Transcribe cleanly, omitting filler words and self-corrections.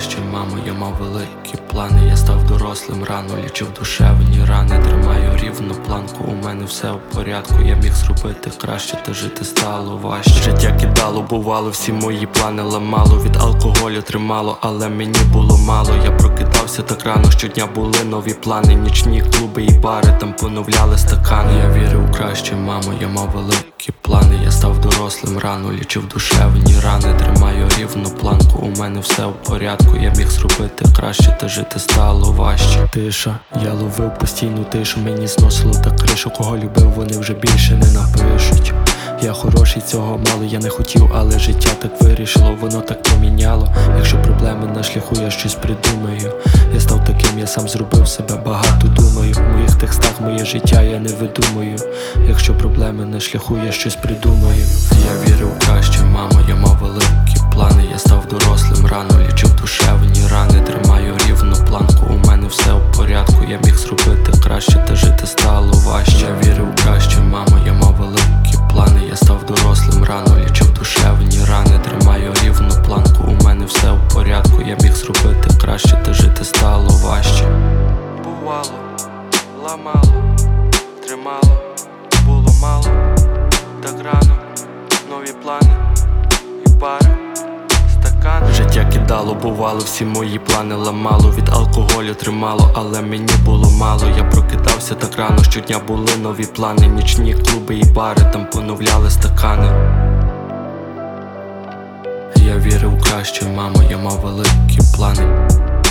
краще, мамо, я мав великі плани. Я став дорослим рано, лічив душевні рани. Тримаю рівну планку, у мене все у порядку. Я міг зробити краще, та жити стало важче. Життя кидало, бувало, всі мої плани ламало. Від алкоголю тримало, але мені було мало. Я прокидався так рано, щодня були нові плани. Нічні клуби і бари, там поновляли стакани. Я вірив у краще, мамо, я мав великі плани. Я став дорослим рано, лічив душевні рани. Тримаю рівну планку, у мене все у порядку. Я міг зробити краще, та жити стало важче. Тиша, я ловив постійну тишу, мені зносило та кришу. Кого любив, вони вже більше не напишуть. Я хороший, цього мало, я не хотів, але життя так вирішило, воно так поміняло. Якщо проблеми на шляху, я щось придумаю. Я став таким, я сам зробив себе, багато думаю. В моїх текстах моє життя я не видумую. Якщо проблеми на шляху, я щось придумаю. Я вірив у краще, мамо, я мав великі плани. Я став дорослим рано, лічив душевні рани. Тримаю рівну планку, у мене все у порядку. Я міг зробити краще, та жити стало важче. Я вірив у краще, мамо, я мав великі плани. Я став дорослим рано, лічив душевні рани. Тримаю рівну планку, у мене все у порядку. Я міг зробити краще, та жити стало важче. Бувало, ламало, тримало, було мало, так рано, нові плани і пари, стакани. Життя кидало, бувало, всі мої плани ламало. Від алкоголю тримало, але мені було мало. Я прокидався так рано, щодня були нові плани. Нічні клуби і бари, там поновляли стакани. Я вірив у краще, мамо, я мав великі плани.